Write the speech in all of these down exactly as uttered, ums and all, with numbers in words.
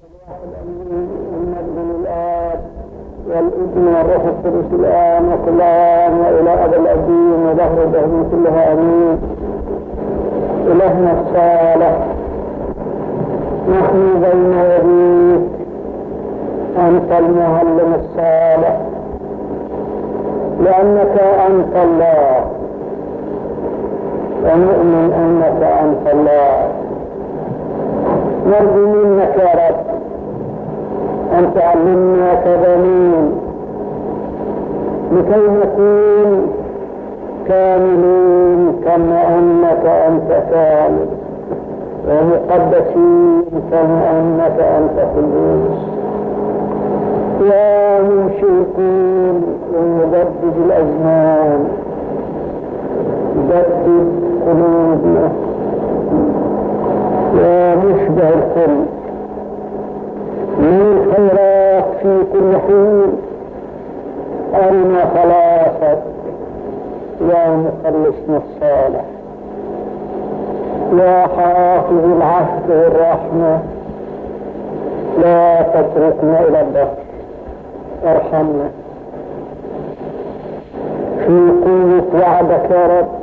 المجد للآب والابن والروح القدس الآن وكل آن وإلى أبد الأبدين ودهر الدهر كلها آمين. إلهنا الصالح، نحن بين يديك، أنت المعلم الصالح، لأنك أنت الله، ونؤمن أنك أنت الله. نرجو منك يا رب أن تعلمنا كبنين لكي نكون كاملين كما أنك أنت كامل، ومقدسين كما أنك أنت قدوس. يا منشئ الكون ومجدد الأزمان، جدد قلوبنا. يا مشبع الكل من الخيرات في كل حين، أرنا خلاصك يا مخلصنا الصالح. يا حافظ العهد والرحمة، لا تتركنا إلى الدهر، ارحمنا في قوة وعدك يا رب.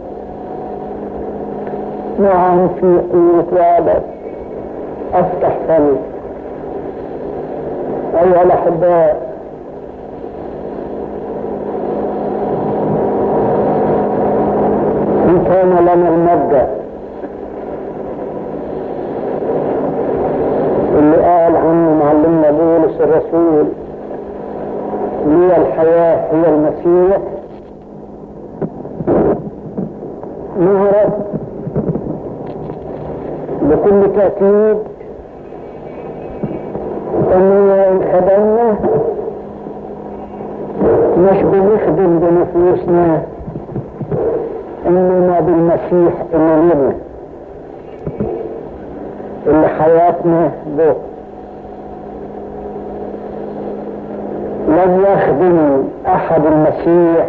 نعم في قوة وعدك. افتح فمي أيها الأحباء، إن كان لنا المبدأ اللي قال عنه معلمنا بولس الرسول، لي الحياة هي المسيح، نعرف بكل تأكيد أننا إن خدمنا مش بنخدم بنفوسنا، إنما بالمسيح اللي لنا، اللي حياتنا به. لن يخدم أحد المسيح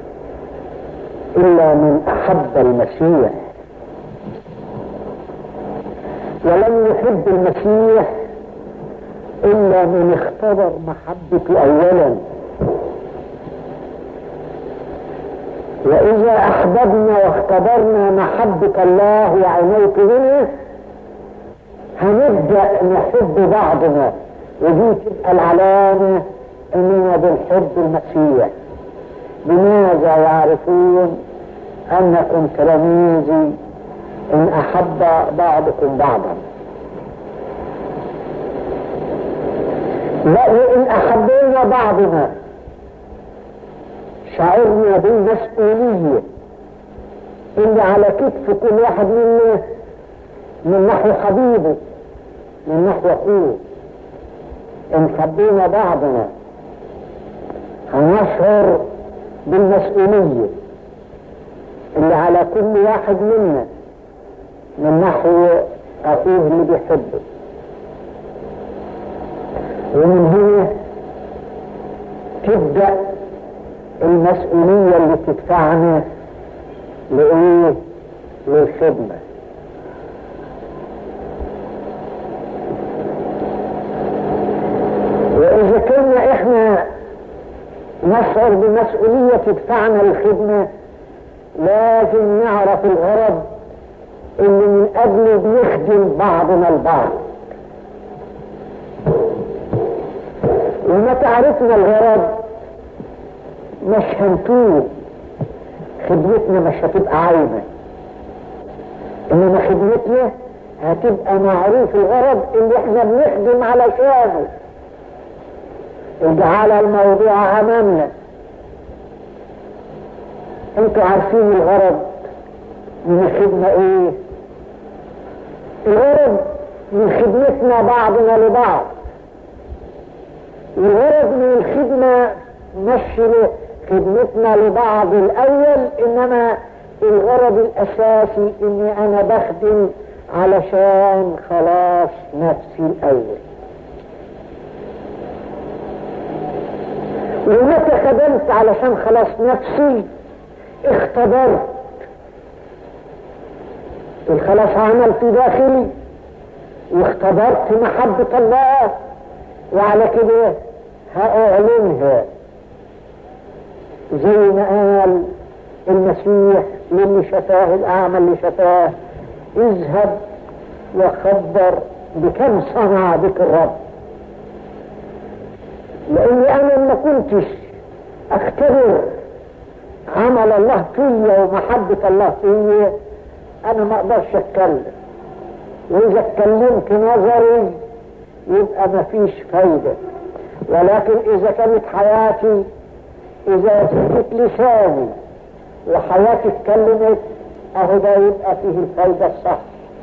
إلا من أحب المسيح، ولن يحب المسيح إلا من اختبر محبته أولا. وإذا أحببنا واختبرنا محبة الله وعنايته منه، هنبدأ نحب بعضنا، ودي تبقى العلامة إننا بنحب المسيح. بماذا يعرفون أنكم تلاميذي؟ إن أحب بعضكم بعضا. وإن أحبنا بعضنا شعرنا بالمسؤولية اللي على كتف كل واحد منا من نحو حبيبه، من نحو أخوه. إن حبينا بعضنا هنشعر بالمسؤولية اللي على كل واحد منا من نحو أخوه اللي بيحبه. ومن هنا تبدأ المسؤولية اللي تدفعنا لإيه؟ للخدمة. وإذا كنا إحنا نشعر بمسؤولية تدفعنا للخدمة، لازم نعرف الغرض اللي من أجله بيخدم بعضنا البعض. وما تعرفنا الغرض مش هنتوه، خدمتنا مش هتبقى عايمة، إنما خدمتنا هتبقى معروف الغرض اللي احنا بنخدم علشانه. اجعل الموضوع أمامنا. انتوا عارفين الغرض من الخدمة ايه؟ الغرض من خدمتنا بعضنا لبعض. الغرض من الخدمة مش خدمتنا لبعض الأول، إنما الغرض الأساسي إني أنا بخدم علشان خلاص نفسي الأول. ومتى خدمت علشان خلاص نفسي؟ اختبرت الخلاص عملت داخلي، واختبرت محبة الله، وعلى كده هأعلنها زي ما قال المسيح للي شفاه الأعمى اللي شفاه: اذهب وخبر بكم صنع بك الرب. لأني أنا ما كنتش أختبر عمل الله فيا ومحبة الله فيا أنا ما أقدرش أتكلم، وإذا اتكلمت نظري يبقى ما فيش فايدة. ولكن إذا كانت حياتي، إذا سكت لساني وحياتي اتكلمت، أهو ده يبقى فيه الفايدة الصح.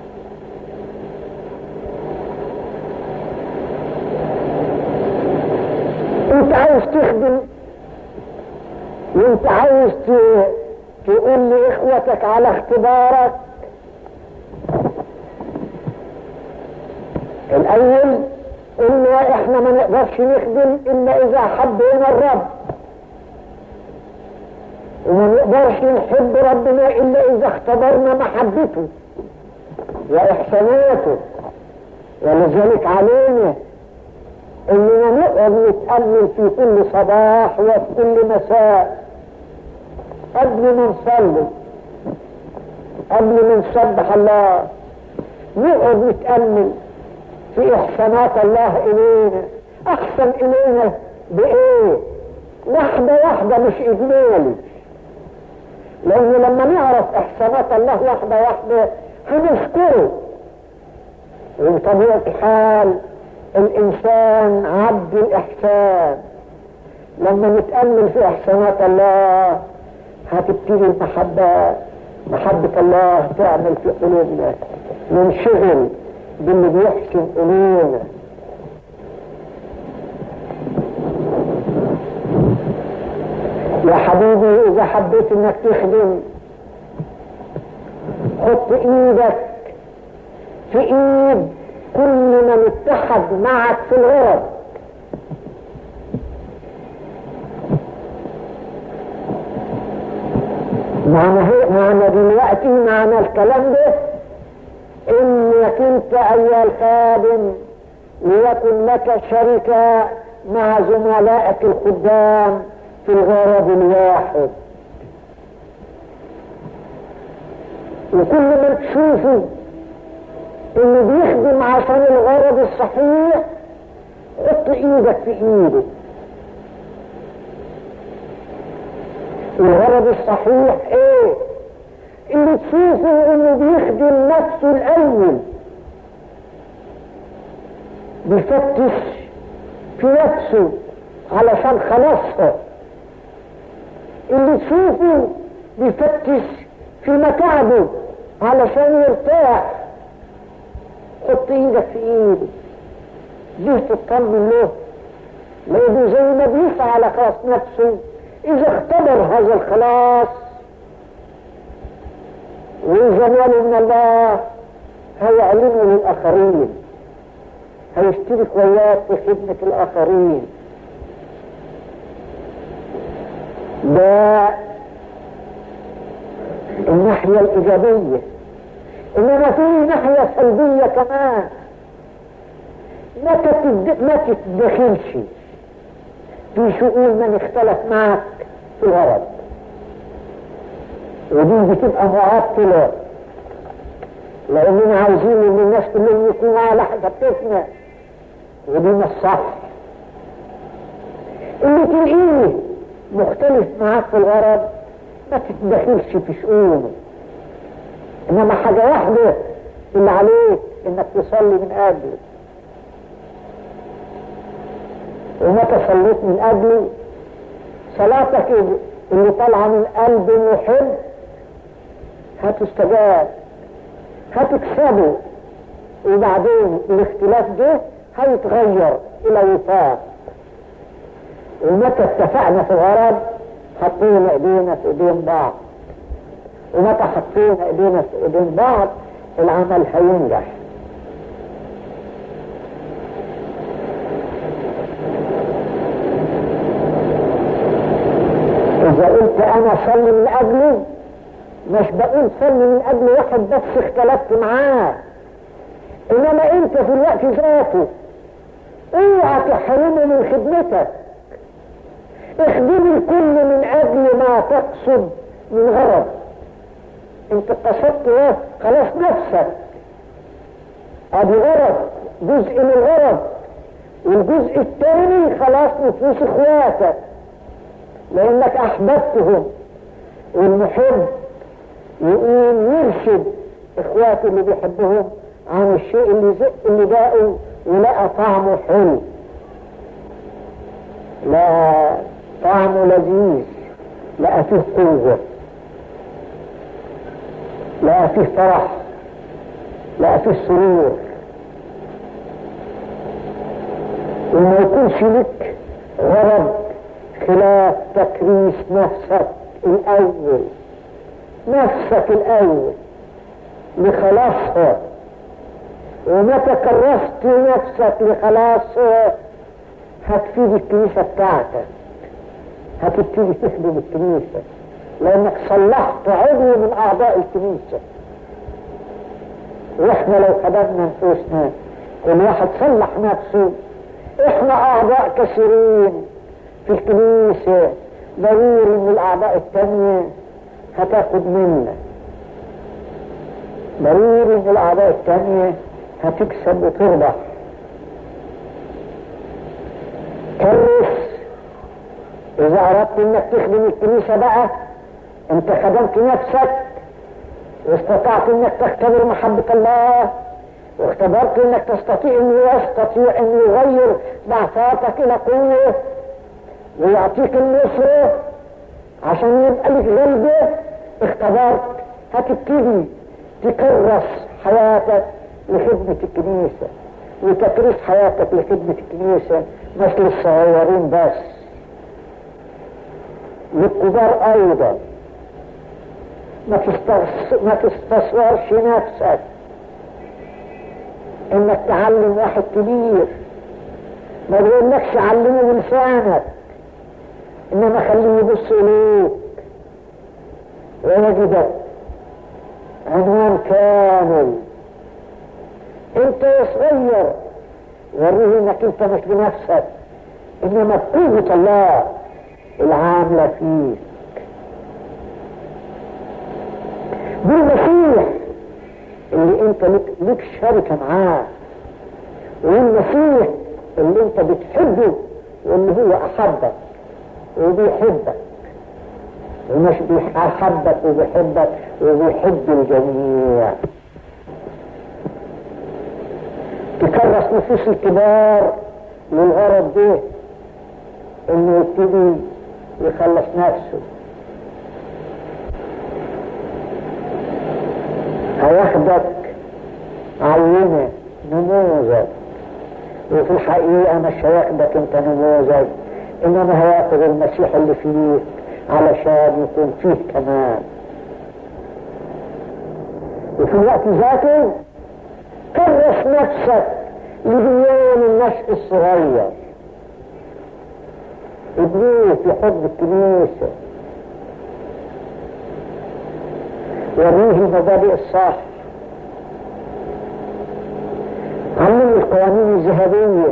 انت عايز تخدم وانت عايز تقول لإخوتك على اختبارك، الأول إنه إحنا ما نقدرش نخدم إلا إذا حبينا الرب، وما نقدرش نحب ربنا إلا إذا اختبرنا محبته وإحساناته. ولذلك علينا إننا نقعد نتأمل في كل صباح وفي كل مساء قبل ما نصلي، قبل ما نسبح الله، نقعد نتأمل في إحسانات الله إلينا. أحسن إلينا بإيه؟ واحدة واحدة مش إجمالي، لأنه لما نعرف إحسانات الله واحدة واحدة هنشكره. وبطبيعة الحال الإنسان عبد الإحسان. لما نتأمل في إحسانات الله هتبتدي المحبة، محبة الله تعمل في قلوبنا، ننشغل باللي بيحسن إلينا. يا حبيبي إذا حبيت إنك تخدم، حط إيدك في إيد كل من اتحد معك في الغرض. معنى معنى دلوقتي معنى الكلام ده انك انت ايها الخادم ليكن لك شركة مع زملائك الخدام في الغرض الواحد. وكل ما تشوفه انه بيخدم عشان الغرض الصحيح، حط ايدك في ايده. الغرض الصحيح ايه؟ اللي تشوفه انه بيخدم نفسه الاول، بيفتش في نفسه علشان خلاصها. اللي تشوفه بيفتش في متعبه علشان يرتاح، حط ايدك في ايده. ليه تطمن له؟ لانه زي ما بيسعى على خلاص نفسه، اذا اختبر هذا الخلاص وإذا نال من الله هيعلنه للآخرين، هيشترك وياك في خدمة الآخرين. ده الناحية الإيجابية. إنما في ناحية سلبية كمان، ما تتدخلش في شؤون من اختلف معك في الغرض، ودي بتبقى معطلة، لأننا عاوزين ان الناس كلهم يكونوا على حسابتنا، ودي مش صح. اللي تلاقيه مختلف معاك في الغرض ما تتدخلش في شؤونه، انما حاجة واحدة اللي عليك انك تصلي من اجله. ومتى صليت من اجله صلاتك اللي طالعة من قلب محب هتستجاب، هتكسبه، وبعدين الاختلاف ده هيتغير الى وفاق. ومتى اتفقنا في الغرض حطينا ايدينا في ايدين بعض، ومتى حطينا ايدينا في ايدين بعض العمل هينجح. اذا قلت انا صلي من اجله، مش بقول صلي من اجل واحد بس اختلفت معاه، انما انت في الوقت ذاته اوعى تحرمه من خدمتك. اخدم الكل من اجل ما تقصد من غرض. انت قصدت ايه؟ خلاص نفسك، ادي غرض، جزء من الغرض. والجزء الثاني خلاص نفوس اخواتك لانك احببتهم. والمحب يقوم يرشد اخواته اللي بيحبهم عن الشيء اللي زق اللي باقوا ولقى طعمه حلو، لا طعمه لذيذ، لقى فيه قوة، لقى فيه فرح، لقى فيه سرور. وما يكونش لك غرض خلاف تكريس نفسك الأول، نفسك الأول لخلاصها. ومتى كرست نفسك لخلاصها هتفيد الكنيسة بتاعتك، هتبتدي تخدم الكنيسة لأنك صلحت عضو من أعضاء الكنيسة. وإحنا لو خدمنا نفوسنا كل واحد صلح نفسه، إحنا أعضاء كثيرين في الكنيسة، ضروري من الأعضاء التانية هتاخد منا، ضروري من الأعضاء التانية هتكسب وتربح. كرس إذا أردت إنك تخدم الكنيسة بقى، أنت خدمت نفسك واستطعت إنك تختبر محبة الله، واختبرت إنك تستطيع إنه يستطيع إنه يغير ضعفاتك إلى قوة ويعطيك النصرة عشان يبقى لك غلبة. اختبرت، هتبتدي تكرس حياتك لخدمة الكنيسة وتكريس حياتك لخدمة الكنيسة، مش للصغيرين بس، للكبار أيضا. ما ما تستصورش نفسك انك تعلم واحد كبير، ما بيقولكش علمه بلسانك، انما خليه يبص اليك ويجدك عنوان كامل. انت يا صغير وريه انك انت مش بنفسك، انما بقوة الله العاملة فيك، بالمسيح اللي انت لك, لك شركة معاه، والمسيح اللي انت بتحبه واللي هو احبك وبيحبك، ومش بيحبك وبيحبك وبيحب الجميع. تكرس نفوس الكبار للغرض ده، انه يبتدي يخلص نفسه. هياخدك عينة نموذج، وفي الحقيقة مش هياخدك انت نموذج، انما هياخد المسيح اللي فيك علشان يكون فيه كمان. وفي الوقت ذاته كرس نفسك لبنيان النشء الصغير، ابنيه في حب الكنيسة، وريه المبادئ الصح، علمه القوانين الذهبية،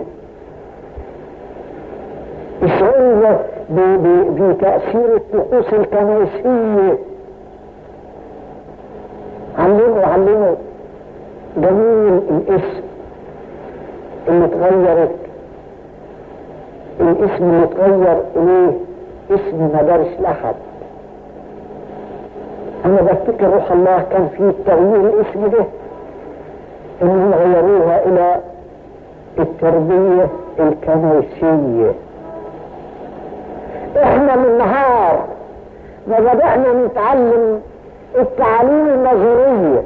اشعره بتأثير الطقوس الكنسية، علمه علمه جميل الاسم اللي تغيرت، الاسم اللي تغير اليه اسم مدارس الأحد. انا بفتكر روح الله كان فيه تغيير الاسم ده، انهم غيروها الى التربية الكنسية. احنا من نهار ما بدأنا نتعلم التعليم النظرية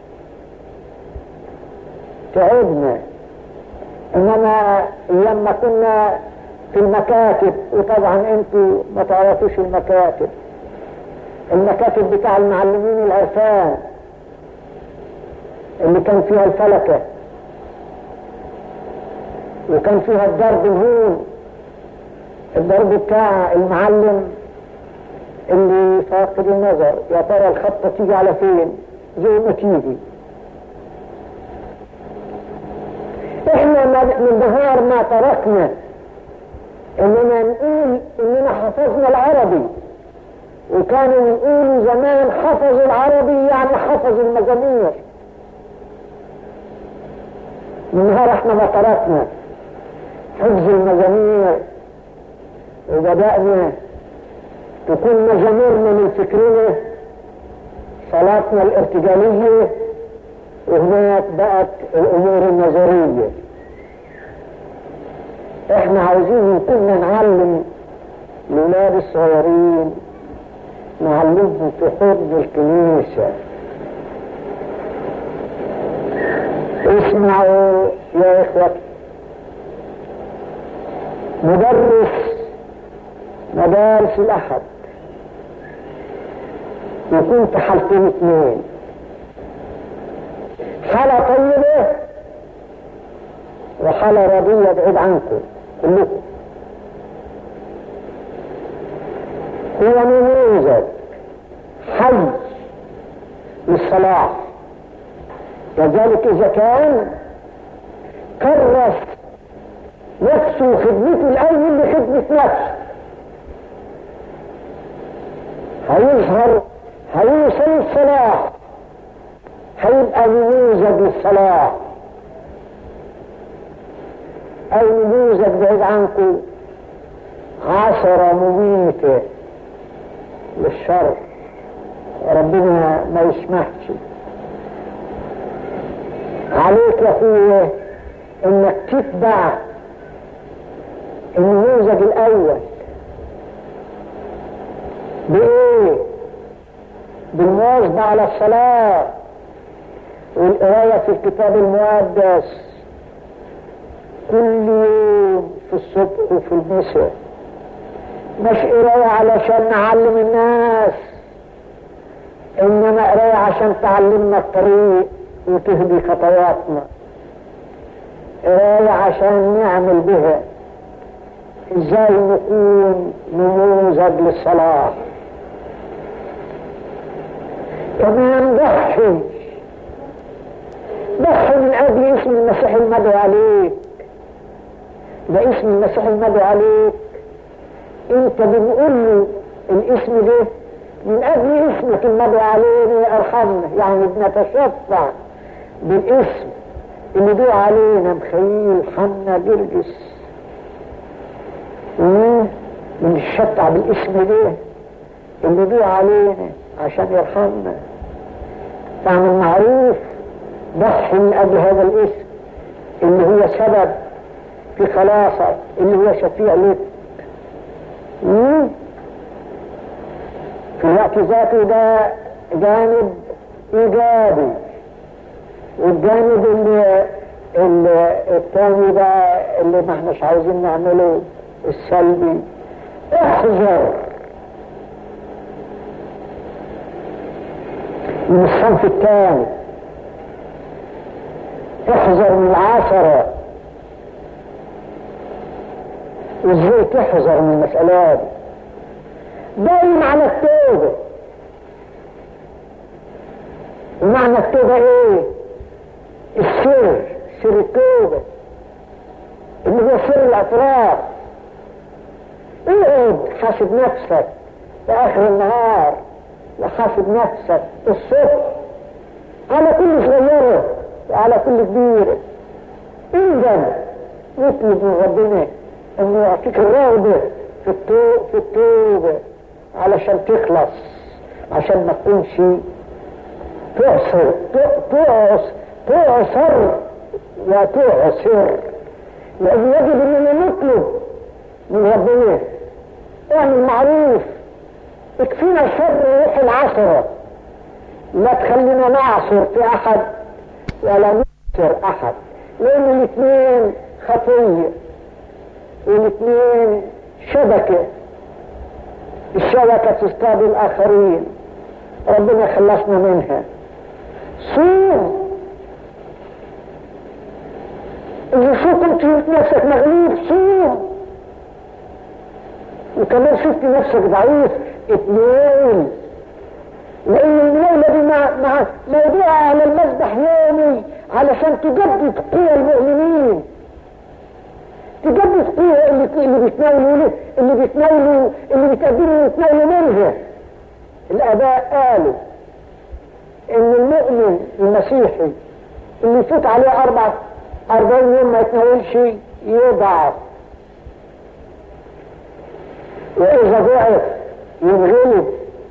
تعبنا، انما لما كنا في المكاتب، وطبعا انتوا ما تعرفوش المكاتب، المكاتب بتاع المعلمين العرفان اللي كان فيها الفلكة وكان فيها الضرب الهون، الضرب بتاع المعلم اللي فاقد النظر، يا ترى الخطة تيجي على فين زي ما تيجي. من نهار ما تركنا اننا نقول اننا حفظنا العربي، وكانوا يقولوا زمان حفظوا العربي يعني حفظوا المزامير. من نهار احنا ما تركنا حفظ المزامير وبدأنا تكون مزاميرنا من فكرنا صلاتنا الارتجالية، وهناك بقت الامور النظرية. احنا عاوزين كنا نعلم الولاد الصغيرين، نعلمهم في حفظ الكنيسة. اسمعوا يا اخوتي، مدرس مدارس الاحد يكون في حالتين اثنين: حالة طيبة وحالة رضية بعيد عنكم كلكم. هو نموذج حي للصلاح، كذلك إذا كان كرس نفسه وخدمته الأول لخدمة نفسه هيظهر، هيوصل الصلاح، هيبقى نموذج للصلاح. أو نموذج بعيد عنكم عشرة مميتة للشر، ربنا ما يسمحش. عليك يا اخويا انك تتبع النموذج الاول. بايه؟ بالمواظبة على الصلاة والقراية في الكتاب المقدس كل يوم في الصبح وفي المساء. مش قراية علشان نعلم الناس، انما قراية عشان تعلمنا الطريق وتهدي خطواتنا. قراية عشان نعمل بها ازاي نكون نموذج للصلاة. كمان ضحي ضحي من اجل اسم المسيح المدعو عليك. ده اسم المسيح المدعو عليك، انت بنقول له الاسم ده من اجل اسمك المدعو علينا ارحمنا، يعني بنتشفع بالاسم اللي دعا علينا مخيل حنا جرجس، بنتشفع بالاسم ده اللي دعا علينا عشان يرحمنا. فاعمل معروف، ضحي من اجل هذا الاسم اللي هو سبب في خلاصك، اللي هو شفيع لك. في الوقت ذاته ده جانب ايجابي، والجانب اللي, اللي الثاني ده اللي ما احناش عاوزين نعمله السلبي. احذر من الصنف الثاني، احذر من العثرة. وازاي تحذر من المسألة دي؟ دايم على التوبة. ومعنى التوبة ايه؟ السر، سر التوبة اللي هو سر الاعتراف. اقعد حاسب نفسك في اخر النهار، وحاسب نفسك الصبح على كل صغيرة وعلى كل كبيرة. اذا نطلب من ربنا انه يعطيك الرغبة في التوبة, في التوبة علشان تخلص، عشان ما تكونش تعصر تعصر تعصر وتعصر. لأنه يجب أننا نطلب من ربنا اعمل معروف، اكفينا شر روح العصرة، لا تخلينا نعصر في أحد ولا نعصر أحد، لأن الاثنين خطية والاثنين شبكة، الشبكة تصطاد الآخرين، ربنا خلصنا منها. صوم. إذا شو كنت شفت نفسك مغلوب صوم، وكمان شفت نفسك ضعيف اتنين، لأن المولى دي مع مع موضوع على المذبح يومي علشان تجدد قوى المؤمنين بيتناولوا اللي بيتناولوا اللي بيتقدموا يتناولوا منها. الآباء قالوا إن المؤمن المسيحي اللي يفوت عليه أربع أربعين يوم ما يتناولش يضعف، وإذا ضعف ينغلب،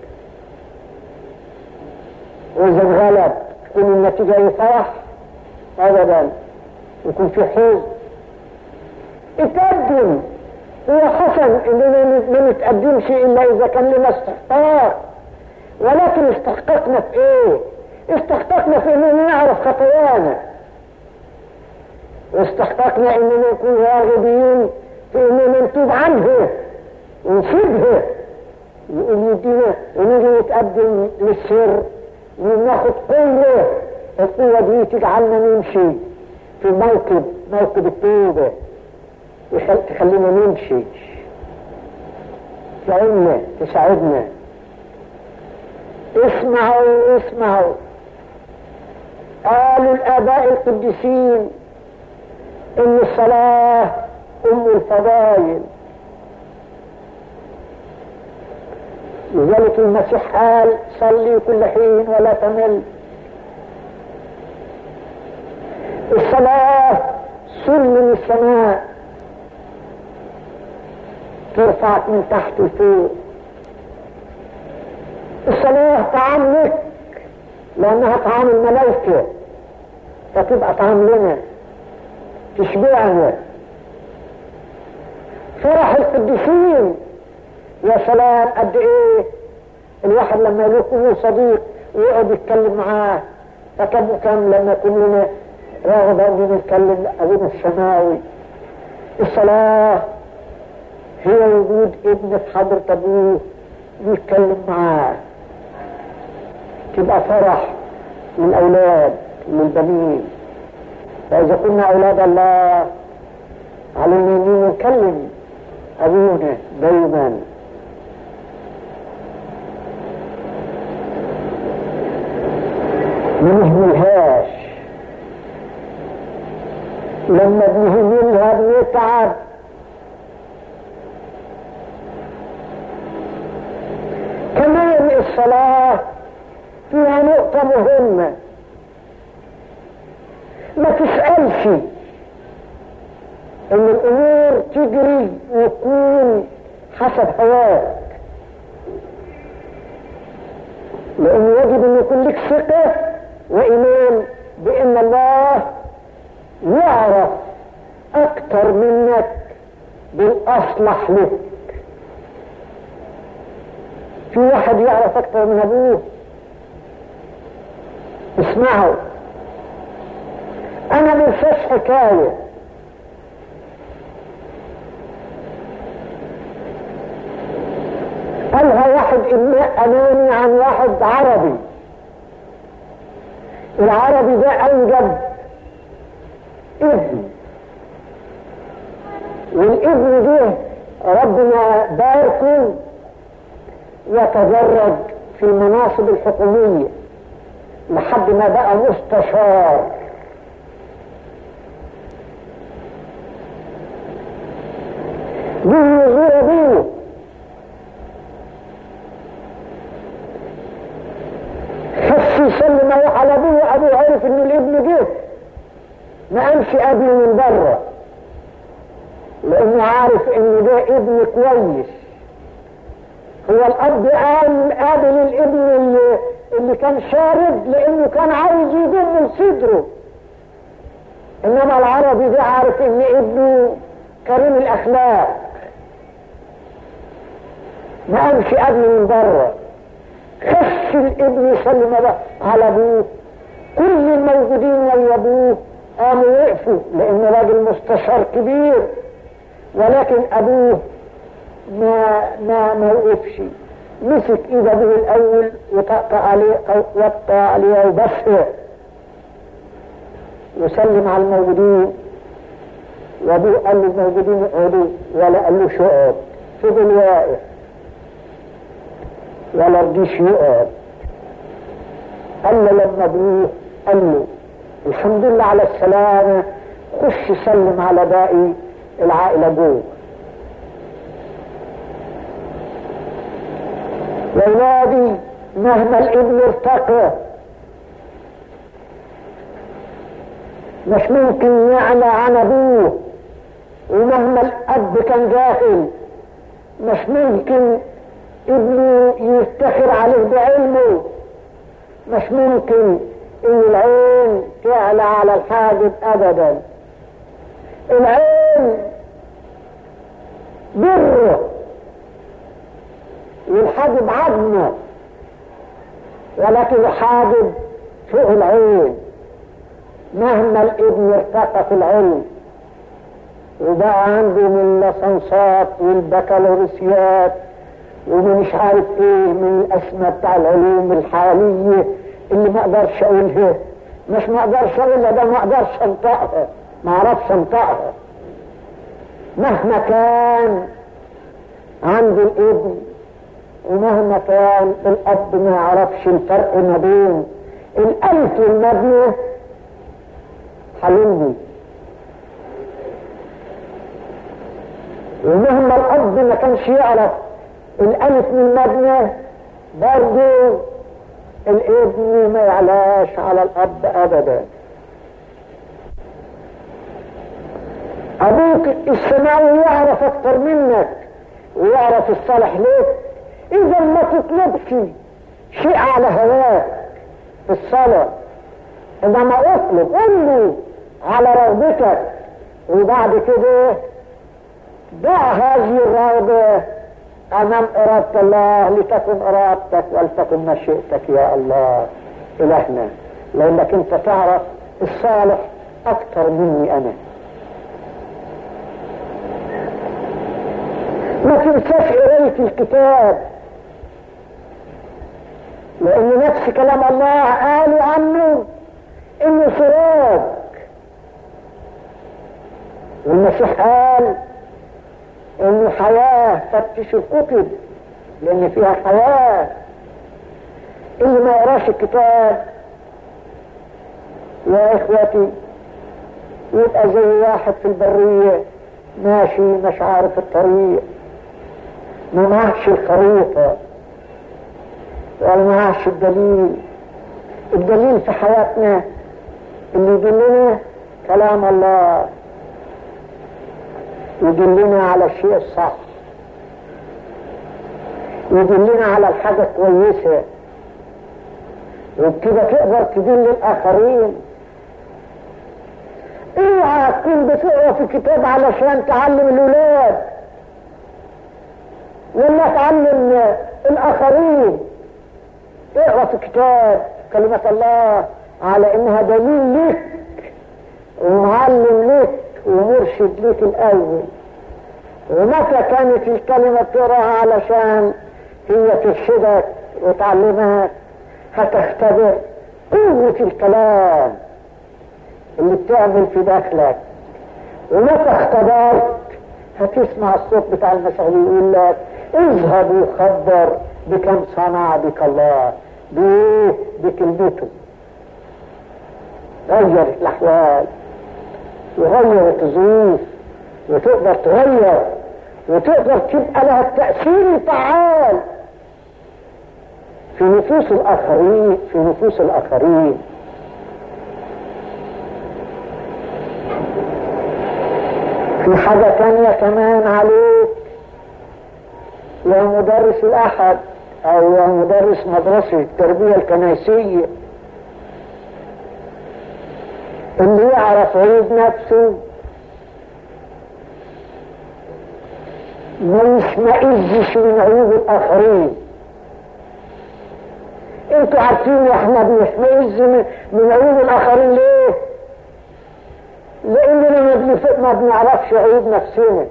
وإذا انغلب تكون النتيجة يفرح أبدا، يكون في حزن. اتقدم، هو حسن إننا ما نتقدمش إلا إذا كان لنا استحقاق، ولكن استحققنا في إيه؟ استحققنا في إننا نعرف خطايانا، واستحققنا إننا نكون راغبين في إننا نتوب عنه ونسيبه، يقول يدينا ونيجي نتقدم للسر وناخد قوة. القوة دي تجعلنا نمشي في موكب موكب التوبة، تخلينا نمشي، تعيننا تساعدنا. اسمعوا اسمعوا، قالوا الآباء القديسين إن الصلاة أم الفضائل، لذلك المسيح قال صلي كل حين ولا تمل. الصلاة سلم السماء، ترفعك من تحت لفوق. الصلاة طعام لك لأنها طعام الملائكة، فتبقى طعام لنا تشبعنا. فرح القديسين، يا سلام قد ايه الواحد لما يكون صديق ويقعد يتكلم معاه، فكم وكم لما يكون لنا رغبة ان نتكلم ابونا السماوي. الصلاة هي وجود ابن في حضرة ابوه يتكلم معاه، تبقى فرح للأولاد للبنين. فإذا كنا أولاد الله علينا أن نكلم أبونا دايما. ما نهملهاش، لما بنهملها بنتعب. كمان الصلاة فيها نقطة مهمة، ما تسألش ان الامور تجري وتكون حسب هواك، لانه يجب ان يكون لك ثقة وايمان بان الله يعرف اكتر منك بالاصلح لك. في واحد يعرف اكتر من ابوه؟ اسمعوا، انا منساش حكاية قالها واحد امامي عن واحد عربي. العربي ده انجب ابن، والابن ده ربنا باركه يتدرج في المناصب الحكومية لحد ما بقى مستشار. دي يزور ابوه، خش يسلم على ابوه، ابوه عرف ان الابن جه، ما قامش قبله من بره لانه عارف ان ده ابن كويس. هو الاب قام قابل الابن اللي, اللي كان شارد لانه كان عاوز يضمه لصدره، انما العربي ده عارف ان ابنه كريم الاخلاق، ما قامش قبله من بره. خش الابن يسلم على ابوه، كل الموجودين ويا ابوه قاموا وقفوا لان راجل مستشار كبير، ولكن ابوه ما ما ما وقفش، مسك ايد ابوه الاول وطقطق عليه او وطى عليه وبسه وسلم على الموجودين، وابوه قال للموجودين اقعدوا ولا قال له شو اقعد، فضل واقف ولا رضيش يقعد. قال له لما ابوه قال له الحمد لله على السلامة، خش سلم على باقي العائلة جوه. يا أولادي مهما الابن ارتقى مش ممكن يعلى عن ابوه، ومهما الاب كان جاهل مش ممكن ابنه يفتخر عليه بعلمه، مش ممكن ان العين تعلى على الحاجب ابدا. العين بره والحاجب عدمه، ولكن الحاجب فوق العين. مهما الابن ارتقى في العلم وبقى عنده من الليسانسات والبكالوريوسيات ومش عارف ايه من الاسماء بتاع العلوم الحاليه اللي ما اقدرش اقولها، مش ما اقدرش اقولها، ده ما اقدرش انطقها، ما اعرفش انطقها. مهما كان عند الابن ومهما كان الاب ما يعرفش الفرق ما بين الالف والمبنى حلمني، ومهما الاب ما كانش يعرف الالف من المبنى برضه الابن ما يعلاش على الاب ابدا. ابوك السماوي يعرف اكتر منك ويعرف الصالح ليك، اذا ما تطلبش شيء على هواك في الصلاة، انما اطلب قل له على رغبتك، وبعد كده دع هذه الرغبة امام ارادة الله لتكن ارادتك ولتكن مشيئتك يا الله الهنا، لانك انت تعرف الصالح اكتر مني انا. ما تنساش قراية الكتاب، لان نفس كلام الله قالوا عنه انه سراج، والمسيح قال انه حياة. فتش الكتب لان فيها حياة. اللي ما يقراش الكتاب يا اخوتي يبقى زي واحد في البرية ماشي مش عارف الطريق، ما معهش الخريطة ولا معهش الدليل. الدليل في حياتنا اللي يدلنا كلام الله، يدلنا على الشيء الصح، يدلنا على الحاجة كويسة، وبكده تقدر تدل الآخرين. اوعى تكون بتقرا في كتاب علشان تعلم الولاد ولا تعلم الآخرين. اقرا في كتاب كلمة الله على انها دليل لك ومعلم لك ومرشد لك الاول. ومتى كانت الكلمة بتقراها علشان هي ترشدك وتعلمك، هتختبر قوة الكلام اللي بتعمل في داخلك. ومتى اختبرت هتسمع الصوت بتاع المسيح يقول لك اذهب وخبر بكم صنع بك الله، بايه؟ بكلمته. غيرت الاحوال وغيرت الظروف، وتقدر تغير وتقدر تبقى لها التأثير الفعال في نفوس الآخرين في نفوس الآخرين. في حاجة تانية كمان عليك يا مدرس الأحد أو يا مدرس مدرسة التربية الكنسية، اللي يعرف عيب نفسه ما يشمئزش من عيوب الآخرين. انتوا عارفين احنا بنشمئز من عيوب الآخرين ليه؟ لأننا ما بنعرفش عيوب نفسنا.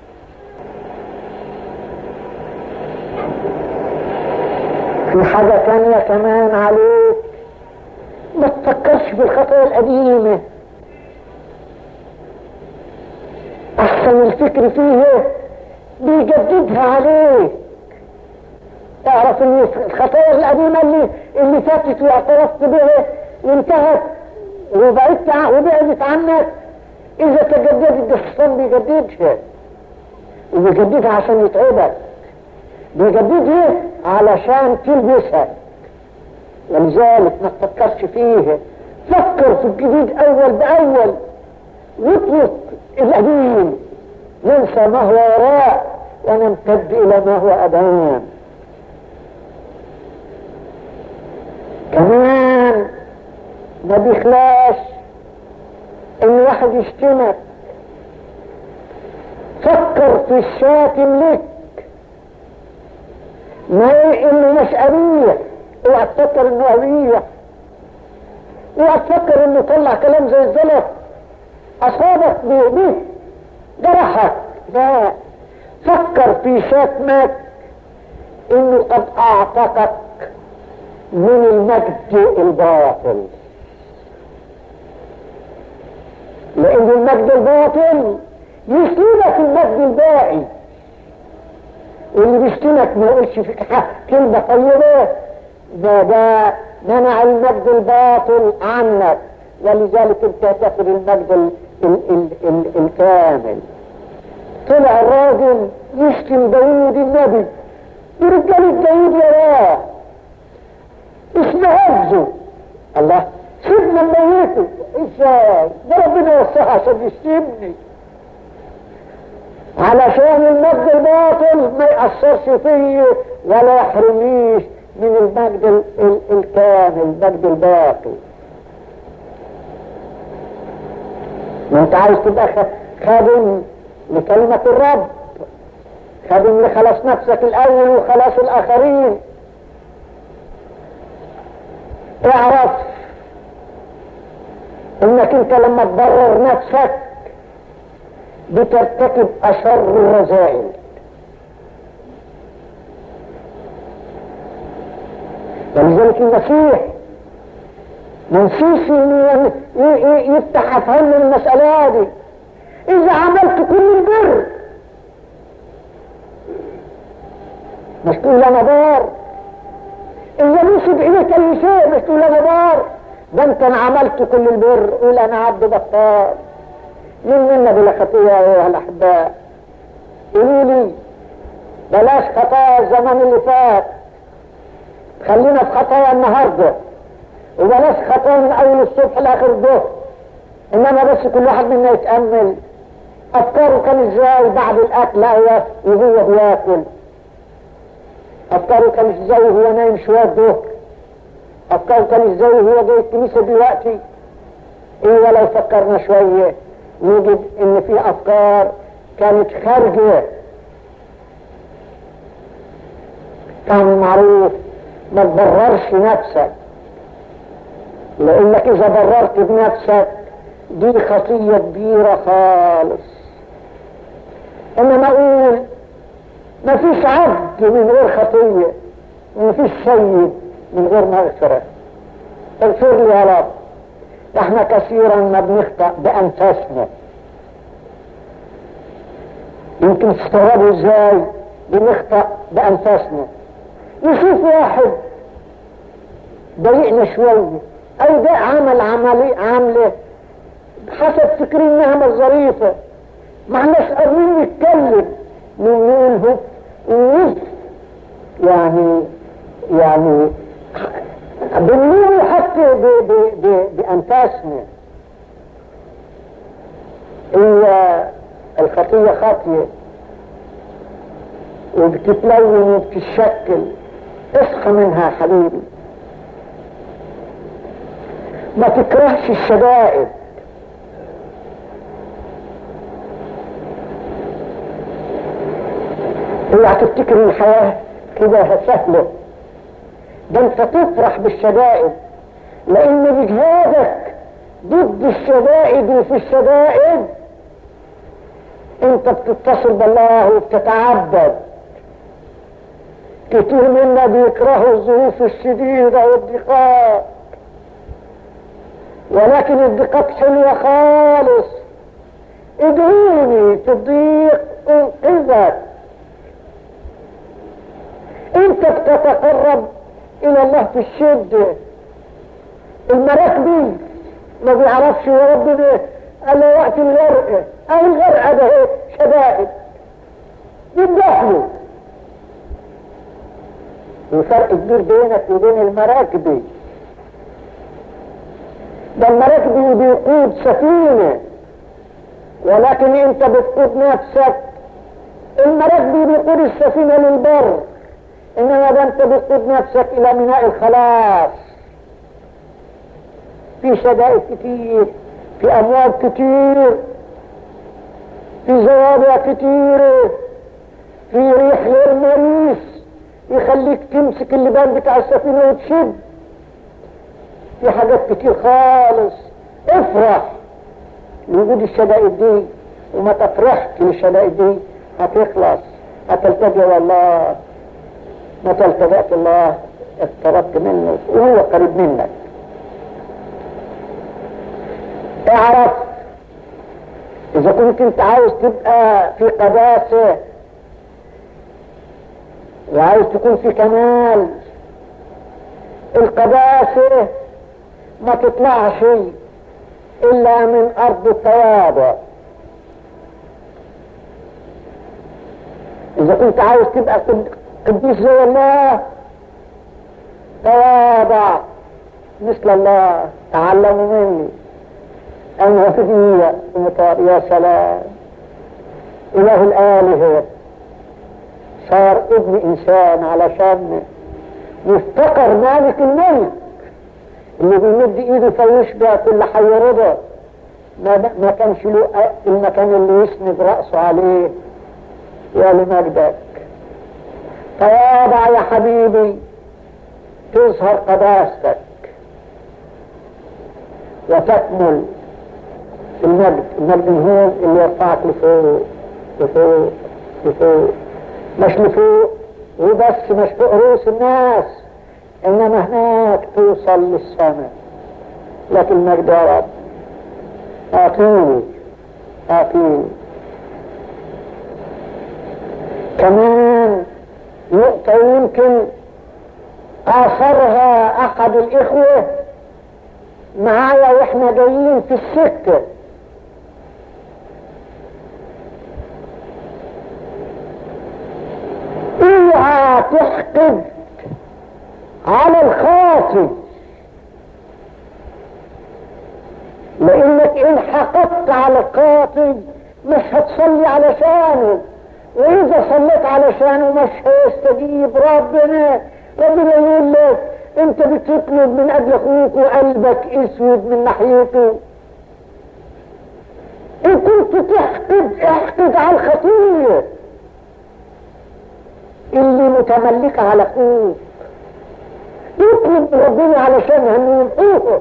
في حاجة تانية كمان عليك، ما تفكرش في الخطايا القديمة، أحسن الفكر فيه بيجددها عليك. تعرف ان الخطايا القديمة اللي اللي فاتت واعترفت بها وانتهت وبعدت وبعدت عنك، إذا تجددت الشيطان بيجددها، وبيجددها عشان يتعبك، بيجددها علشان تلبسها، ولذلك ما تفكرش فيه، فكر في الجديد اول باول واطلق القديم، ننسى ما هو وراء ونمتد الى ما هو امام. كمان ما بيخلاش ان واحد يشتمك، فكر في الشاتم لك، ما انه مش قبيح، اوعى تفكر انه قبيح، اوعى تفكر انه طلع كلام زي الزلط اصابك به جرحك، لا، فكر في شتمك انه قد اعتقك من المجد الباطل، لان المجد الباطل يسلبك المجد الباقي. واللي بيشتمك ما يقولش فيك كلمة طيبة، ده ده منع المجد الباطل عنك، ولذلك انت تاخد المجد ال ال ال ال الكامل. طلع الراجل يشتم داوود النبي، ورجال داوود وراه استهزوا، الله سيبنا نميته ازاي؟ ده ربنا وصاها عشان يشتمني، علشان المجد الباطل ما يأثرش فيه ولا يحرمنيش من المجد ال ال الكامل، المجد الباطل. ما انت عايز تبقى خادم لكلمة الرب، خادم لخلاص نفسك الاول وخلاص الاخرين. اعرف انك انت لما تبرر نفسك بترتكب اشر الرذائل. ولذلك المسيح منسيش انه يفتح افهام المسألة دي. اذا عملت كل البر مش تقول انا بار، اذا نسب اليك اي شيء مش تقول انا بار، ده انت انا عملت كل البر قول انا عبد بطال. مين منا بلا خطيئة يا ايها الاحباء؟ قولوا لي بلاش خطايا الزمان اللي فات، خلينا في خطايا النهارده، وبلاش خطايا من اول الصبح لاخر الظهر. انما بس كل واحد منا يتامل افكاره كان ازاي بعد الاكل وهو بياكل، افكاره كان ازاي وهو نايم شويه الظهر، افكاره كان ازاي وهو جاي الكنيسه دلوقتي. ايه ولو فكرنا شويه نجد ان في افكار كانت خارجه. كان معروف ما تبررش نفسك، لانك اذا بررت بنفسك دي خطيه كبيره خالص. انما اقول ما فيش عبد من غير خطيه، وما فيش سيد من غير مغفره. اغفر لي يا رب، احنا كثيرا ما بنخطأ بانفسنا. يمكن تستغربوا ازاي بنخطأ بانفسنا. نشوف واحد ضايقنا شويه او ده عمل عملي عامله حسب فكرين انها مش ظريفه، ما احناش قادرين نتكلم نقوله ونص يعني يعني بنقول حتى بانفاسنا. هي الخطيه خاطيه وبتتلون وبتتشكل، اصحى منها حبيبي، ما تكرهش الشدائد. اوعى تفتكر الحياة كده سهلة، ده انت تفرح بالشدائد، لان بجهادك ضد الشدائد وفي الشدائد انت بتتصل بالله وبتتعبد. كتير منا بيكرهوا الظروف الشديدة والضيقات، ولكن الضيقات حلوة خالص. ادعوني في الضيق انقذك. انت بتتقرب الى الله في الشدة. المراكبي ما بيعرفش يا ربنا الا وقت الغرق، او الغرق ده شدائد يدخلوا. وفرق كبير بينك وبين المراكبي. ده المراكبي بيقود سفينة ولكن انت بتقود نفسك. المراكبي بيقود السفينة للبر، انما ده انت بتقود نفسك الى ميناء الخلاص. في شدائد كتير، في امواج كتير، في زوابع كتير، في ريح غير مريس يخليك تمسك اللبان بتاع السفينة وتشد. في حاجات كتير خالص. افرح لوجود الشدائد دي وما تفرحش للشدائد دي، هتخلص، هتلتجئ والله. ما تلتجأت الله اقتربت منه وهو قريب منك. اعرف اذا كنت انت عاوز تبقى في قداسة وعاوز تكون في كمال، القداسة ما تطلعش الا من ارض التواضع. اذا كنت عاوز تبقى قديس زي الله، تواضع مثل الله. تعلموا مني انا وفيه ومطار. يا سلام، اله الالهه صار ابن انسان علشان يفتقر مالك الملك اللي بيمد ايده فيشبع كل حي رضا. ما, ما كانش له المكان اللي يسند رأسه عليه. يا لمجدك تواضع يا حبيبي، تظهر قداستك وتكمل المجد. المجد هو اللي يرفعك لفوق لفوق لفوق، مش لفوق وبس، مش فوق رؤوس الناس، انما هناك توصل للسماء. لكن المجد يا رب اعطيني اعطيني. كمان نقطة يمكن آثرها أحد الإخوة معايا وإحنا جايين في السكة. اوعى تحقد على الخاطئ، لأنك إن حقدت على الخاطئ مش هتصلي علشانه، وإذا صليت علشانه مش هيستجيب ربنا. ربنا يقول لك أنت بتطلب من أجل أخوك وقلبك أسود من ناحيته. إن كنت تحقد احقد على الخطية اللي متملكة على أخوك، اطلب ربنا علشان أنه يمحوها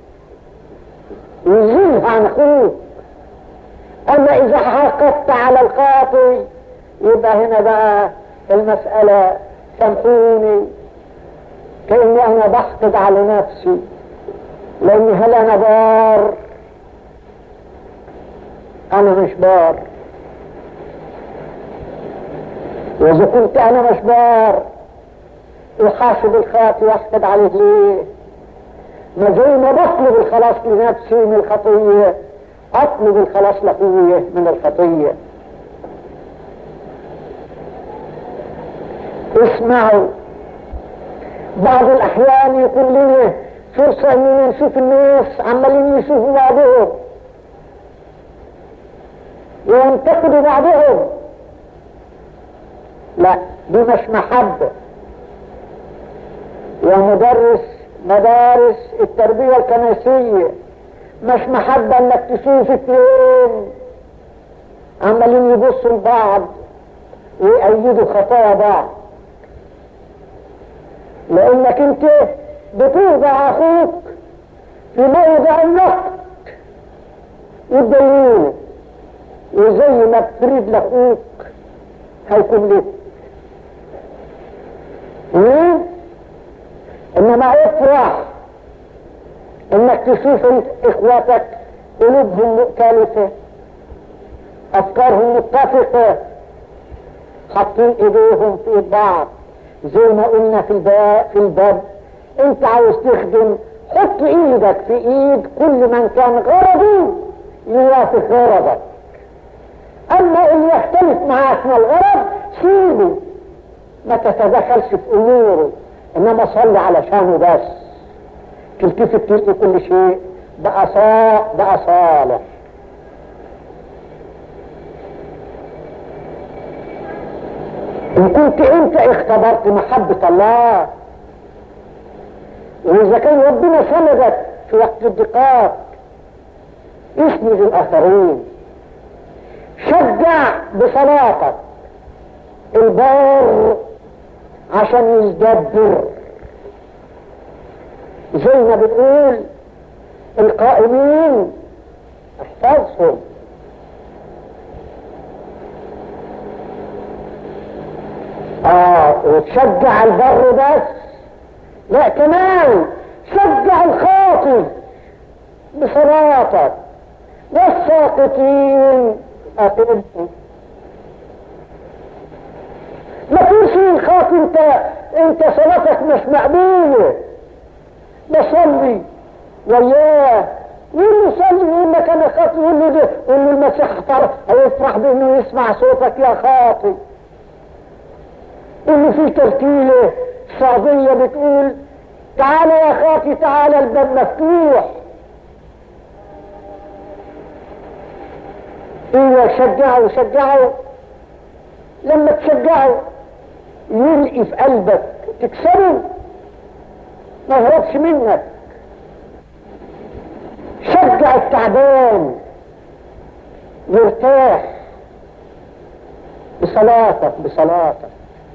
ويزيلها عن أخوك. أما إذا حقدت على الخاطئ يبقى هنا بقى المسألة سامحوني كأني أنا بحقد على نفسي، لأني هل أنا بار؟ أنا مش بار. وإذا كنت أنا مش بار أحاسب الخاطئ وأحقد عليه ليه؟ ما زي ما بطلب الخلاص لنفسي من الخطية أطلب الخلاص لأخويا من الخطية. اسمعوا، بعض الأحيان يكون لنا فرصة أننا نشوف الناس عمالين يشوفوا بعضهم وينتقدوا بعضهم. لا، دي مش محبة. ومدرس مدارس التربية الكنسية مش محبة انك تشوف اتنين عمالين يبصوا لبعض ويأيدوا خطايا بعض، لانك انت بتوضع اخوك في موضع النقد والدليل، وزي ما بتريد لاخوك هيكون لك. انما افرح انك تشوف اخواتك قلوبهم مؤتلفة، افكارهم متفقة، حاطين ايديهم في ايد بعض. زي ما قلنا في الباب في الباب انت عاوز تخدم، حط ايدك في ايد كل من كان غرضه يوافق غرضك. اما اللي يختلف معاك من الغرض سيبه ما تتدخلش في اموره، انما صلي علشانه بس، تلتفت تلقي كل شيء بقى صالح بقى صالح. ان كنت انت اختبرت محبة الله، واذا كان ربنا سندك في وقت الضيقات، اسند الاخرين، شجع بصلاتك البار عشان يزداد بر، زي ما بنقول القائمين احفظهم. اه وتشجع البر بس، لا كمان شجع الخاطئ بصلاتك، والساقطين اقمهم. ما تقولش الخاطئ انت انت صلاتك مش مقبوله، بصلي وياه، يقول له صلي، يقول لك انا خاطئ، يقول له ده، يقول له المسيح هيفرح بانه يسمع صوتك يا خاطئ. يقول له في ترتيله صعبيه بتقول تعالى يا خاطئ تعالى، الباب مفتوح. ايوه شجعه شجعه، لما تشجعه يلقي في قلبك تكسره، ما يهربش منك. شجع التعبان يرتاح بصلاتك بصلاتك.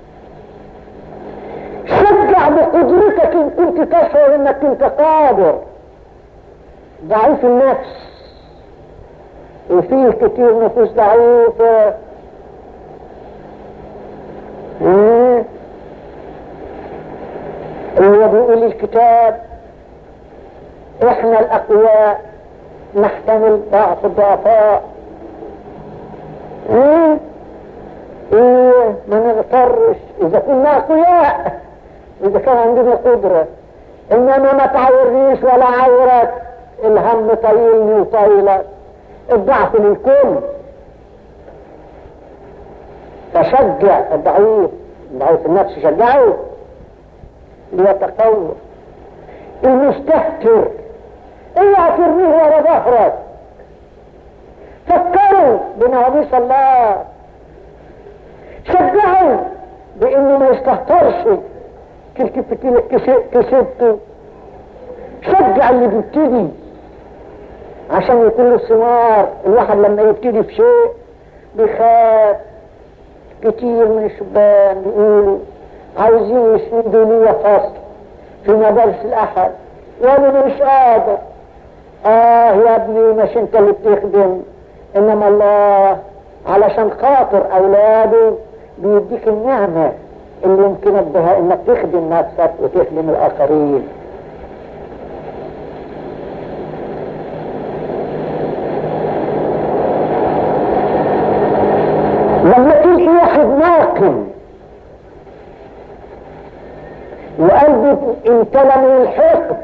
شجع بقدرتك ان كنت تشعر انك انت قادر. ضعيف النفس، وفيه كتير نفوس ضعيفة. ايه هو بيقول الكتاب احنا الاقوياء نحتمل ضعف الضعفاء. ايه ايه ما نغترش اذا كنا اقوياء، اذا كان عندنا قدرة، انما ما تعورنيش ولا عورك، الهم طيلني وطيلك، الضعف للكل. فشجع الضعيف، ضعيف النفس شجعه ليتقوى. المستهتر اوعى ترميه ورا ظهرك، فكروا بنواميس الله، شجعوا بانه ما يستهترش كلك كسبته. شجع اللي بيبتدي عشان يكون له ثمار. الواحد لما يبتدي في شيء بيخاف. كتير من الشبان بيقولوا عايزين يسندوا لي فصل في مدارس الاحد وانا مش قادر. اه يا ابني مش انت اللي بتخدم، انما الله علشان خاطر اولاده بيديك النعمة اللي يمكنك بها انك تخدم نفسك وتخدم الاخرين. لما تلقي واحد ناقم وقلبه امتلى من الحقد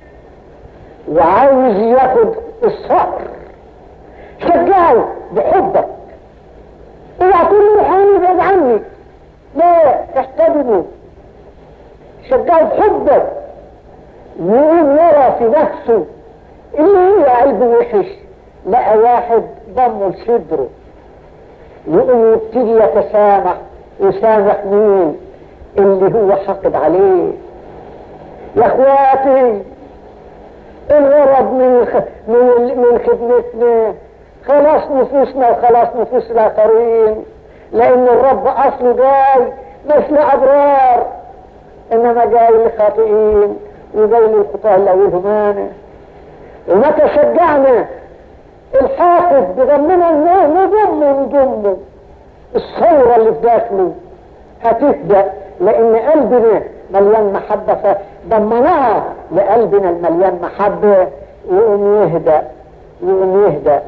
وعاوز ياخد الصقر، شجعه بحبك. اوعى تقول له حاني بعد عني، لا احتضنه، شجعه بحبك. يقوم يرى في نفسه اللي هو قلبه وحش، لقى واحد ضمه لصدره، يقوم يبتدي يتسامح ويسامح مين؟ اللي هو حقد عليه. يا اخواتي الغرض من من من خدمتنا خلاص نفوسنا وخلاص نفوس الاخرين، لان الرب اصله جاي مش لابرار انما جاي للخاطئين وجاي للخطاه اللي اولهم انا. ومتى شجعنا الحاقد بضمنا نضمه نضمه الثوره اللي في داخله هتبدا، لان قلبنا مليان محبه فضمناها لقلبنا المليان محبه يقوم يهدأ يقوم يهدأ.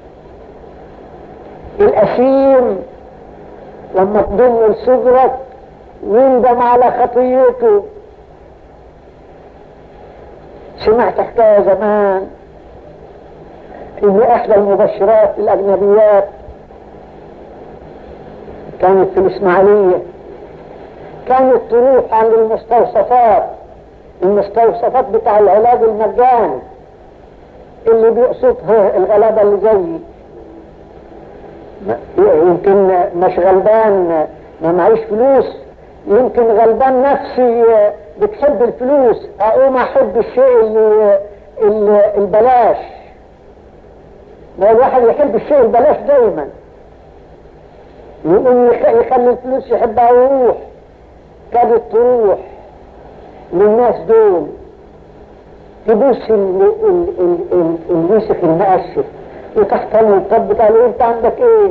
الأثيم لما تضم لصدرك ويندم على خطيته. سمعت حكاية زمان ان احدى المبشرات الاجنبيات كانت في الاسماعيلية، كانت تروح عند المستوصفات المستوصفات بتاع العلاج المجاني اللي بيقصدها الغلابة اللي زيي، يمكن مش غلبان ما معيش فلوس، يمكن غلبان نفسي بتحب الفلوس، اقوم احب الشيء اللي, اللي البلاش. ما الواحد يحب الشيء البلاش دايما، يقوم يخلي الفلوس يحبها ويروح. كانت تروح للناس دول تبوس الوسخ المقشف وتحتمل وتطبق عليه انت عندك ايه،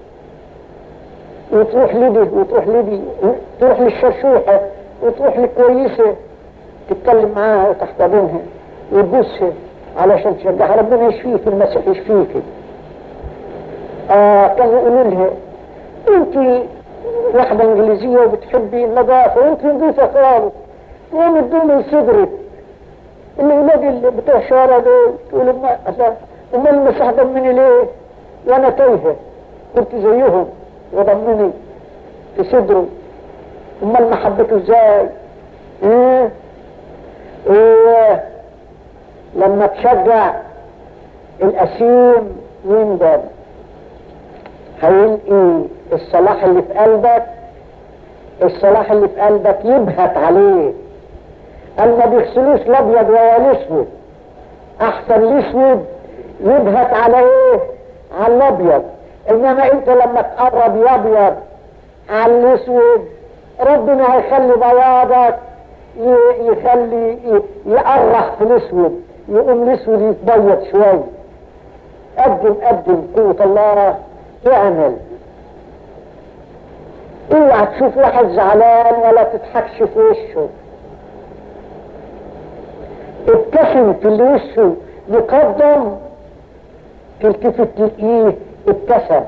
وتروح لدي وتروح لدي تروح للشرشوحة وتروح للكويسة تتكلم معاها وتحتضنها وتبوسها علشان تشجعها. ربنا يشفيك، المسيح يشفيك. آه كانوا يقولوا لها انت واحدة انجليزية وبتحبي النظافة وانت نظيفة خالص، وهم ادوني صدرك الولاد اللي بتوع الشوارع دول تقول امال المسيح ضمني ليه وانا تايهه، كنت زيهم وضمني في صدره، امال محبته ازاي؟ ايه ايه لما تشجع الاسيم يندم، هيلقي الصلاح اللي في قلبك، الصلاح اللي في قلبك يبهت عليه. قال ما بيغسلوش الابيض ولا الاسود، احسن الاسود يبهت على ايه؟ على الابيض. انما انت لما تقرب الابيض على الاسود ربنا هيخلي بياضك يخلي يقرح في الاسود، يقوم الاسود يتبيض شوي. قدم قدم قوة الله تعمل. اوعى تشوف واحد زعلان ولا تضحكش في وشه، ابتسم في اللي وشه يقدم تلتفت تلاقيه ابتسم،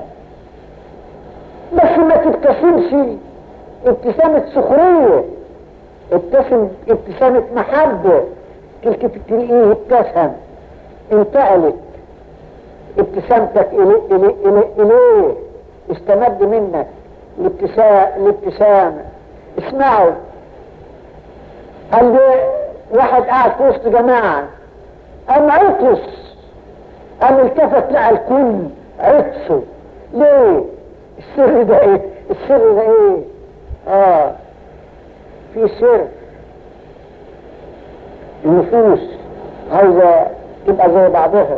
بس ما تبتسمش ابتسامة سخرية، ابتسم ابتسامة محبة تلتفت تلاقيه ابتسم، انتقلت ابتسامتك اليه اليه اليه, إليه. استمد منك الابتسامة. اسمعوا، قال لي واحد قاعد في وسط جماعة قام عطس، قام التفت لقى الكل عطسوا. ليه؟ السر ده ايه؟ السر ده ايه؟ اه في سر. النفوس عايزة تبقى زي بعضها.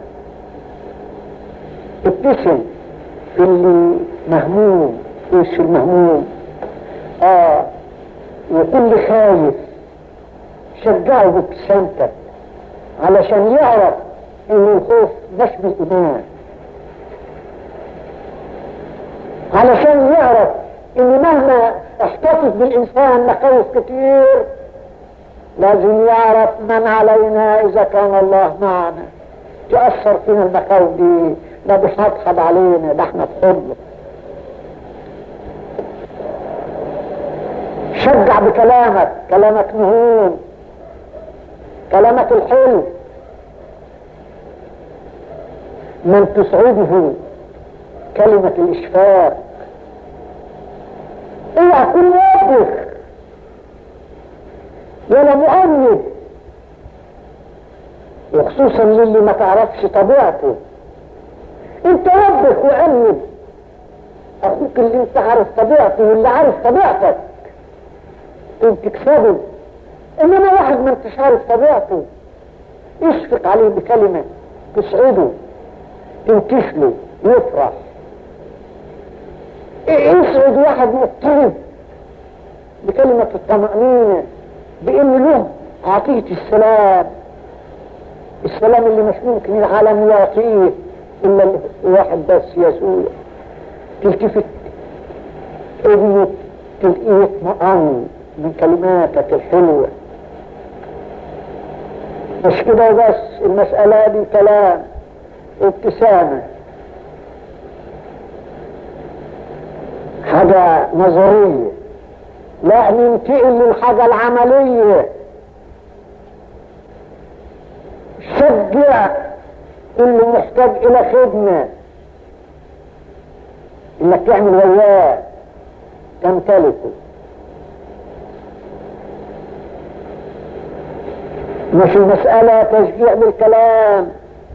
ابتسم في اللي مهموم، في وش المهموم. اه وكل خايف شجعه بابتسامتك علشان يعرف ان الخوف مش بالايمان، علشان يعرف ان مهما احتفظ بالانسان مخاوف كتير لازم يعرف من علينا اذا كان الله معنا. تأثر فينا المخاوف دي، لا بيحضحض علينا، ده احنا في حضنه. شجع بكلامك، كلامك مهون، كلامك الحلو من تسعده كلمة الإشفاق. اوعى تكون موبخ ولا مؤنب، وخصوصا للي ما تعرفش طبيعته. انت وبخ وأنب اخوك اللي انت عارف طبيعته واللي عارف طبيعتك انت تكسبه. انما واحد ما انتش عارف طبيعته اشفق عليه بكلمة تسعده تنتشله يفرح. اسعد واحد مضطرب بكلمة الطمأنينة، بان له عطية السلام، السلام اللي مش ممكن العالم يعطيه الا الواحد بس، يسوع. تلتفت ابنك تلقيه اطمئن من كلماتك الحلوة. مش كده بس، المسألة دي كلام وابتسامة، حاجة نظرية. لا ننتقل للحاجة العملية. شجع كل محتاج الى خدمة انك تعمل وياه تمتلكه. مش المسألة تشجيع بالكلام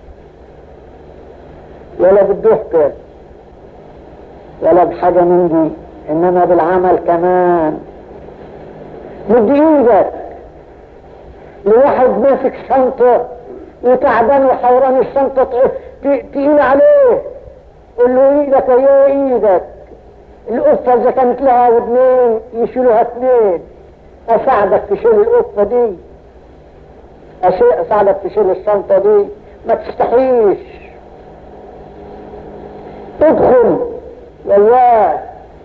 ولا بالضحك ولا بحاجة من دي، انما بالعمل كمان. مد ايدك لواحد ماسك شنطة وتعبان وحوران الشنطة تقيل عليه، قل له ايدك يا ايدك. القفة اذا كانت لها ودنين يشيلوها اثنين، اساعدك تشيل القفة دي، اساعدك تشيل الشنطة دي، ما تستحيش. ادخل والله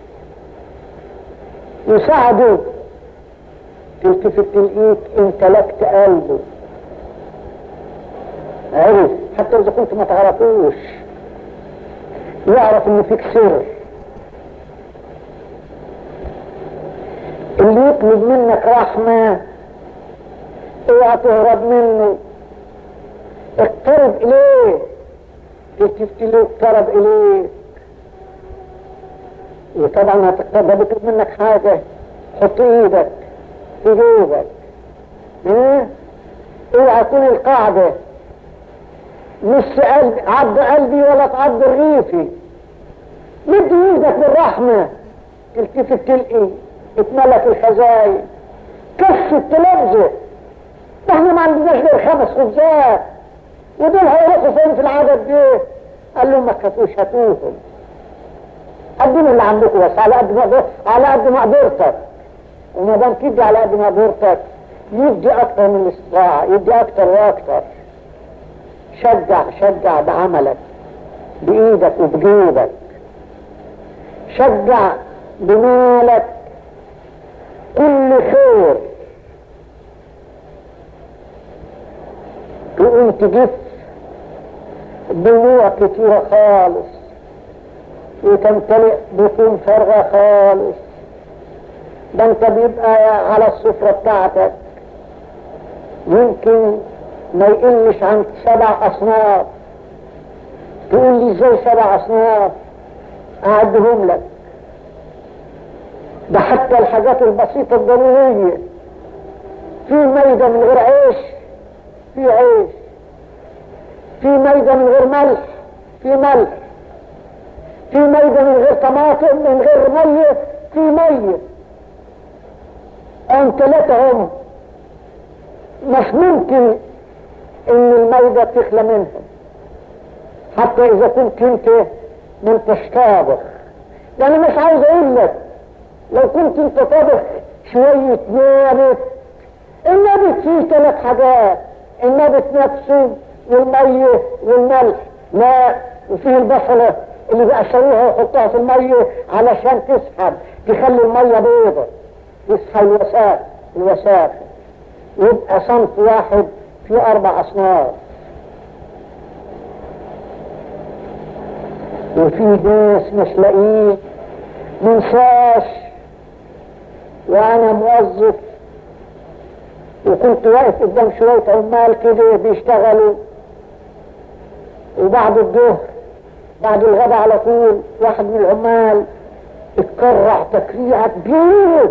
يساعده، تلتفت تلقيك امتلكت قلبه، عرف حتى اذا كنت ما تعرفوش، يعرف ان فيك سر. اللي يطلب منك رحمة اوعى تهرب منه، اقترب اليه، تلتفت له اقترب اليه. وطبعا هتقترب بيطلب منك حاجة، حط ايدك في جيبك، ايه اوعى تكون القاعدة نص قلب عض قلبي ولا تعض الريفي. مد ايدك بالرحمة، تلتفت تلقي اتملك الخزاين، كفت تلبزه. احنا ما عندناش غير خمس خبزات ودول هيروحوا فين في العدد ده؟ قال لهم ما تخافوش هاتوهم، قدموا اللي عندكم بس على قد ما على قد ما قدرتك. وما دام تدي على قد ما قدرتك يدي اكتر من الاستطاعة، يدي اكتر واكتر. شجع شجع بعملك بايدك وبجيبك، شجع بمالك كل خير. تقوم تجف دموع كتيرة خالص وتمتلئ بطون فارغة خالص. ده انت بيبقى على السفرة بتاعتك يمكن ما يقلش عن سبع اصناف. تقول لي ازاي سبع اصناف؟ اعدهم لك. ده حتى الحاجات البسيطة الضرورية، في ميدة من غير عيش في عيش، في ميدة من غير ملح في ملح، في ميدة من غير طماطم من غير مية في مية. امتلتهم مش ممكن ان الميدة تخلى منهم، حتى اذا كنت انت ما انتش طابخ. يعني مش عاوز اقول لك لو كنت انت طابخ شوية نابت، النابت فيه ثلاث حاجات، النابت نفسه والمية والملح، لا وفيه البصلة اللي بقشروها ويحطوها في المية علشان تسحب تخلي المية بيضة، يسحب الوساخ الوساخ. يبقى صنف واحد في اربع اصناف. وفي ناس مش لاقيه منساش. وانا موظف وكنت واقف قدام شوية عمال كده بيشتغلوا، وبعد الظهر بعد الغداء على طول واحد من العمال اتكرع تكريعة كبيرة.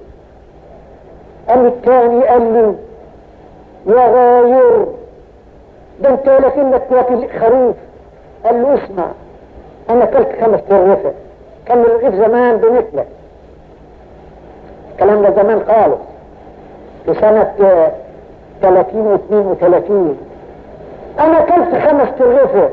قام التاني قال له يا غاير ده انت لكنك واكل خروف. قال له اسمع، انا اكلت خمس ترغفة، كان الرغيف زمان بمثلك، الكلام ده زمان خالص في سنة ثلاثين واثنين وثلاثين. انا اكلت خمس ترغفة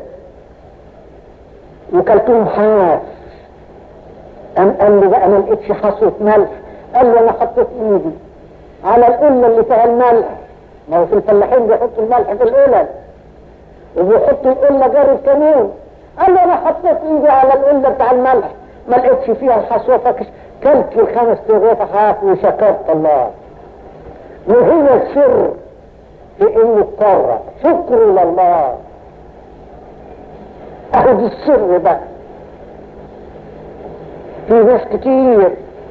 وكلتهم حاف. قام قال له بقى ما لقيتش حصوة ملح. قال له انا حطيت ايدي على القلة اللي فيها الملح، ما هو في الفلاحين بيحطوا الملح في القلل وبيحطوا القلة جاري كمان. قال له انا حطيت ايدي على القلة بتاع الملح ما لقيتش فيها الحصوة، فكش كلت الخمس ترغفة حاف وشكرت الله. وهو السر في انه اتقرب شكر لله. اخد السر بقى. في ناس كتير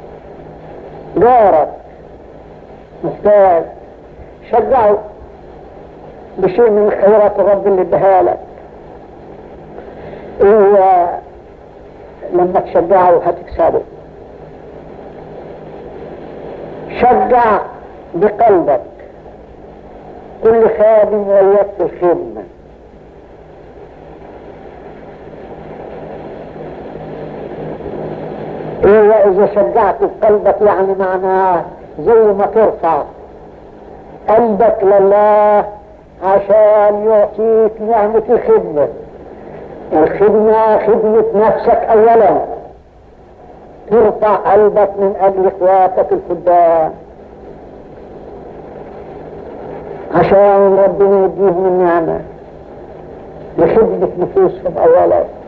جارك محتاج، شجعه بشيء من خيرات الرب اللي اداها لك. هو لما تشجعه هتكسبه. شجع بقلبك، كل خادم ويكفي الخدمة. إيه إذا شجعت قلبك يعني معناه زي ما ترفع قلبك لله عشان يعطيك نعمة الخدمة. الخدمة خدمة نفسك أولا، ترفع قلبك من أجل إخواتك الخدام عشان ربنا يديهم النعمة لخدمة نفوسهم أولا.